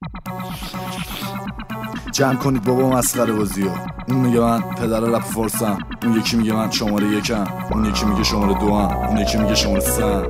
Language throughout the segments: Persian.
جمع کنید بابا مسخره بازیو. اون میگه من پدر رپ فارسم، اون یکی میگه من شماره یکم، اون یکی میگه شماره دوام، اون یکی میگه شماره سم.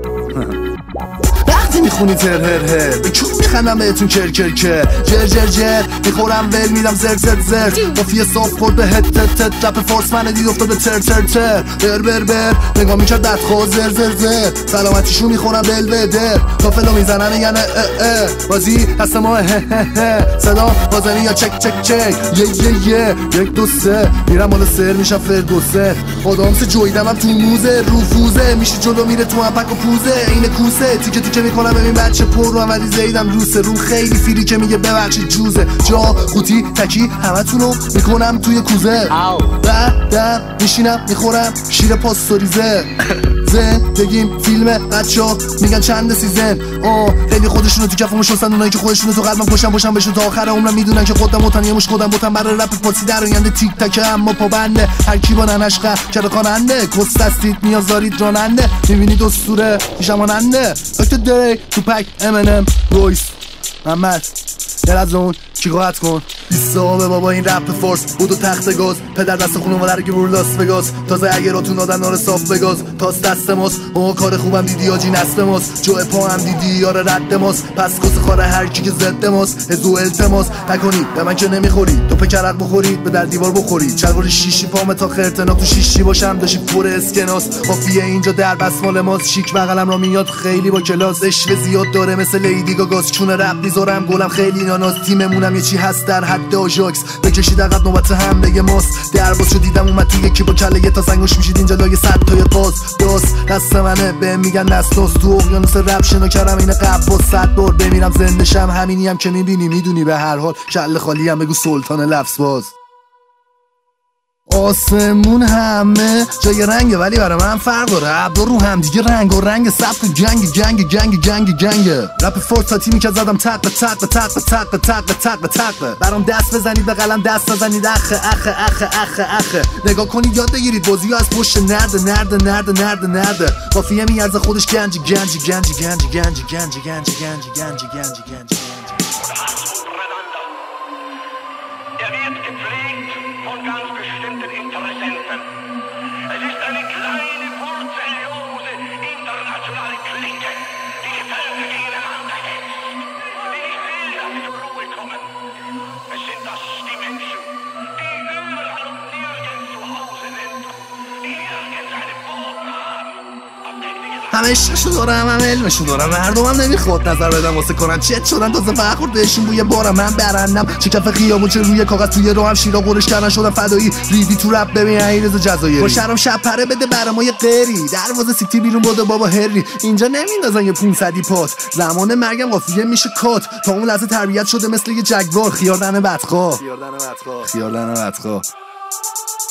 وقتی میخونی تر هر هر به چون میخندم بهتون کر کر کر جر جر جر میخورم ول میدم زر زر زر قافیه صاف خورد به هت تت تت رپ فارس من دید افتاده تر تر تر بر بر بر نگاه میکرد ددخوا زر زر زر سلامتیشو میخورم بل بدر کافلو میزنن میگن بازی دست ما هه هه هه صدا بازنی یا چک چک چک یه یک دو سه میرم بالا سر میشم فردوسه خدامسه جویدم هم تو موزه روفوزه میشه جلو میره تو هم پک و پوزه این کوسه تیکه تیکه میکنم ببین بچه پر رو عملی زیدم روسه رو خیلی فیری که میگه ببخشید جوزه جا قوطی تکی همتونو میکنم توی کوزه بعدم میشینم میخورم شیر پاستوریزه زندگیم فیلمه بچه‌ها میگن چند سیزن خیلی خودشونو تو کفمو شستن اونایی که خودشونو تو قلبم کشن باشن بهشون تا آخر عمرم میدونن که خودم متن مش خودم بوتن برای رپ پاسی در آینده تیک تک اما پابنده هر کی با ننشقه کرده خواننده کست هستید نیاز دارید راننده میبینید اسطوره پیشماننده دکتر دری تو پک امنم رویس محمد دل از اون کی قاعد کن بیستابه بابا این رپ فارس بود و تخت گاز پدر دست خونو مادر که برو لاس وگاس تازه اگه راتون دادن نار صاف بگاز تاس دست ماست ما کار خوبم دیدی آجی نسل ماست جو پا هم دیدی یار رد ماست پس کس خاره هر کی که ضد ماست ازو التماس نکنید به من که نمیخورید تو پکرق بخورید به در دیوار بخورید چلوار شیشی پام تا خرتنا تو شیشی باشم داشی پر اسکناس قافیه اینجا در بس مال ماست شیک بغلم را میاد خیلی با کلاس اشوه زیاد داره مثل لیدی گاگاس چون رپ میذارم گلم خیلی ناناس تیممونم یه چی هست در حد آژاکس بکشید عقب نوبت حمله ماست درباز شو دیدم اومد تو یکی با کله یه تا سنگوش میشید اینجا لای 100 تای قاز داس دست منه به میگن نسناس تو اقیانوس رپ شنو کردم این قبا 100 بار بمیرم زنده شم همینی هم که میبینی میدونی به هر حال کله خالی هم بگو سلطان لفظ باز آسمون همه جای رنگه ولی برای من فرق داره عبدو رو هم دیگه رنگ و رنگ سبت جنگ رپ فورس تا تیمی که زدم تق برام دست بزنید به قلم دست نزنید اخه نگاه کنید یاد بگیرید بازی ها از پشت نرده قافیه میارزه خودش گنج Der wird gepflegt von ganz bestimmten Interessenten. Es ist eine kleine, wurzellose, internationale Clique, die die Völker gegeneinander hetzt, die nicht will, dass sie zur Ruhe kommen. Es sind das die Menschen, die überall und nirgends zu Hause sind, die nirgends eine Boden haben. همه عشقشو دارم همه علمشو دارم مردمم نمیخواد نظر بدم واسه کنن چت شدن تازه فخور بهشون بوی بارم من برندم چه کف خیابون چه روی کاغذ توی رو هم شیرا قرش کردن شدن فدایی ریدی تو رپ ببین عیرضا جزایری با شرم شب پره بده برای ما یه قری دروازه سیتی بیرون بوده بابا هری اینجا نمیندازن یه 500 پات زمان مرگم قافیه میشه کات تا اون لحظه تربیت شده مثل یه جگوار خیاردن بدخواه